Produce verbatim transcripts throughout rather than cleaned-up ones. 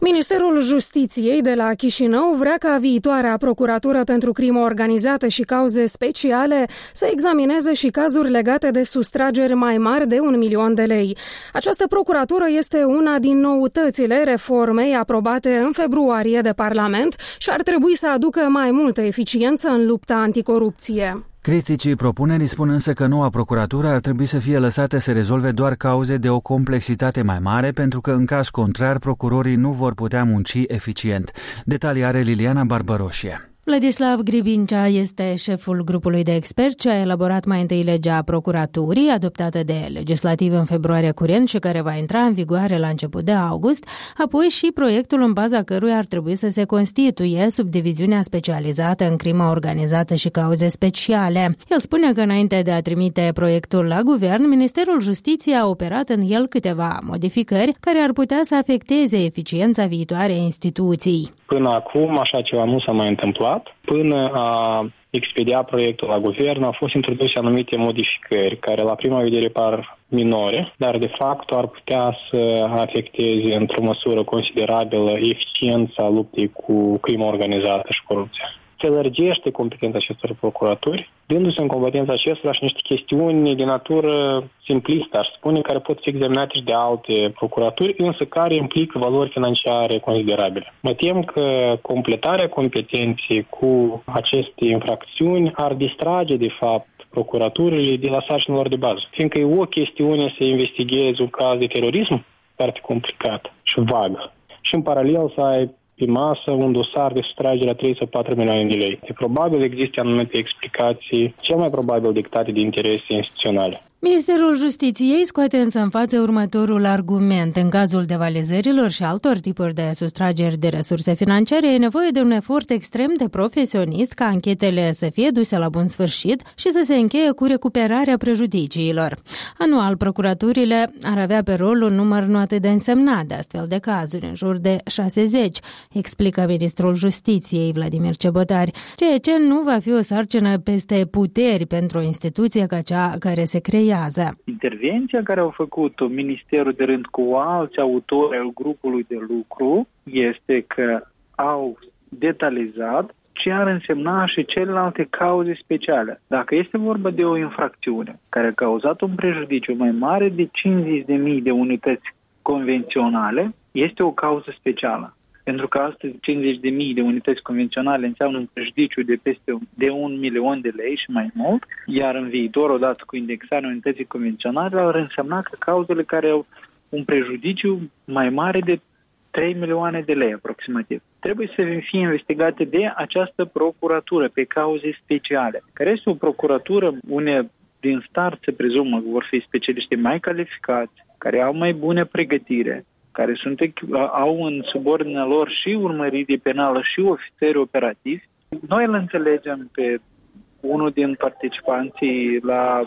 Ministerul Justiției de la Chișinău vrea ca viitoarea Procuratură pentru Crimă Organizată și Cauze Speciale să examineze și cazuri legate de sustrageri mai mari de un milion de lei. Această procuratură este una din noutățile reformei aprobate în februarie de Parlament și ar trebui să aducă mai multă eficiență în lupta anticorupție. Criticii propunerii spun însă că noua procuratură ar trebui să fie lăsată să rezolve doar cauze de o complexitate mai mare, pentru că în caz contrar procurorii nu vor putea munci eficient. Detalii are Liliana Barbaroșie. Vladislav Gribincea este șeful grupului de experți ce a elaborat mai întâi legea procuraturii, adoptată de legislativ în februarie curent și care va intra în vigoare la început de august, apoi și proiectul în baza căruia ar trebui să se constituie subdiviziunea specializată în crimă organizată și cauze speciale. El spune că înainte de a trimite proiectul la guvern, Ministerul Justiției a operat în el câteva modificări care ar putea să afecteze eficiența viitoarei instituții. Până acum așa ceva nu s-a mai întâmplat. Până a expedia proiectul la guvern au fost introduse anumite modificări care la prima vedere par minore, dar de fapt ar putea să afecteze într-o măsură considerabilă eficiența luptei cu crimă organizată și corupție. Se lărgește competența acestor procuraturi, dându-se în competența acestora și niște chestiuni de natură simplistă, aș spune, care pot fi examinate și de alte procuraturi, însă care implică valori financiare considerabile. Mă tem că completarea competenței cu aceste infracțiuni ar distrage, de fapt, procuraturile de la sarcinilor de bază. Fiindcă e o chestiune să investighezi un caz de terorism, foarte complicat și vag, și în paralel să ai pe masă un dosar de sustragere a trei sau patru milioane de lei. E probabil există anumite explicații, cel mai probabil dictate de interese instituționale. Ministerul Justiției scoate însă în față următorul argument. În cazul devalizărilor și altor tipuri de sustrageri de resurse financiare, e nevoie de un efort extrem de profesionist ca anchetele să fie duse la bun sfârșit și să se încheie cu recuperarea prejudiciilor. Anual, procuraturile ar avea pe rol un număr nu atât de însemnat de astfel de cazuri, în jur de șaizeci, explică Ministrul Justiției Vladimir Cebotari, ceea ce nu va fi o sarcină peste puteri pentru o instituție ca cea care se creează. Intervenția care au făcut-o Ministerul de rând cu alți autori al grupului de lucru este că au detalizat ce ar însemna și celelalte cauze speciale. Dacă este vorba de o infracțiune care a cauzat un prejudiciu mai mare de cincizeci de mii de unități convenționale, este o cauză specială. Pentru că astăzi cincizeci de mii de unități convenționale înseamnă un prejudiciu de peste de un milion de lei și mai mult, iar în viitor, odată cu indexarea unității convenționale, ar însemna că cauzele care au un prejudiciu mai mare de trei milioane de lei aproximativ trebuie să fie investigate de această procuratură pe cauze speciale, care este o procuratură unde din start se prezumă că vor fi specialiști mai calificați, care au mai bună pregătire, care sunt, au în subordinea lor și urmărire penală și ofițeri operativi. Noi îl înțelegem pe unul din participanții la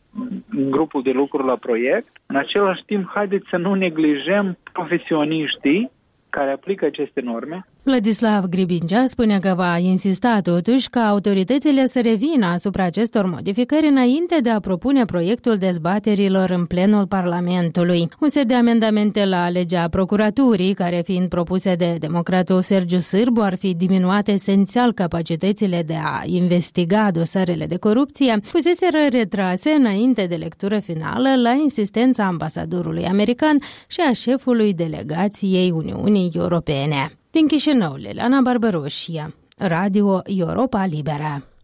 grupul de lucru la proiect. În același timp, haideți să nu neglijăm profesioniștii care aplică aceste norme. Vladislav Gribincea spune că va insista totuși ca autoritățile să revină asupra acestor modificări înainte de a propune proiectul dezbaterilor în plenul Parlamentului. Un set de amendamente la legea procuraturii, care fiind propuse de democratul Sergiu Sârbu, ar fi diminuate esențial capacitățile de a investiga dosarele de corupție, fuseseră retrase înainte de lectură finală la insistența ambasadorului american și a șefului delegației Uniunii Europene. Din Chișinău, Liliana Barbaroșie, Radio Europa Liberă.